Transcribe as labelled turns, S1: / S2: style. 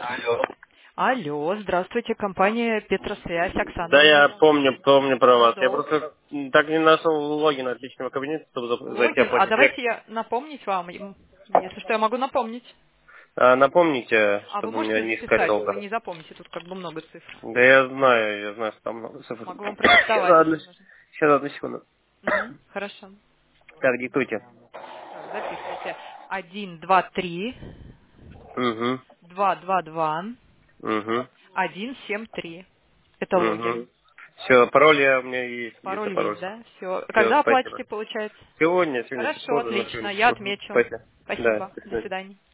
S1: Алло.
S2: Алло, здравствуйте, компания Петросвязь, Оксана
S1: Да,
S2: меня
S1: я
S2: зовут.
S1: помню про вас. Я
S2: Добрый.
S1: просто так не нашел логин от личного кабинета, чтобы зайти
S2: Логин, а
S1: оплатить
S2: давайте
S1: лекцию.
S2: я напомнить вам, если что, я могу напомнить.
S1: Напомните,
S2: А вы
S1: чтобы меня
S2: можете
S1: не искать
S2: записать, вы
S1: долго.
S2: не запомните, тут как бы много цифр.
S1: Да я знаю, что там много цифр.
S2: Могу вам
S1: Сейчас,
S2: продиктовать, если нужно.
S1: одну секунду.
S2: Угу, хорошо.
S1: Так, диктуйте.
S2: Так, записывайте. 1, 2, 3,
S1: Угу,
S2: 2, 2, 2,
S1: угу,
S2: 1, 7, 3. Это
S1: угу.
S2: логин.
S1: Все, пароль у меня есть
S2: Пароль есть,
S1: пароль.
S2: да? Все.
S1: Все,
S2: Когда
S1: спасибо.
S2: оплатите, получается?
S1: Сегодня чуть
S2: Хорошо,
S1: позже, но
S2: отлично,
S1: сегодня.
S2: я
S1: Угу.
S2: отмечу.
S1: Спасибо. Да,
S2: Спасибо.
S1: до
S2: До
S1: свидания.
S2: свидания.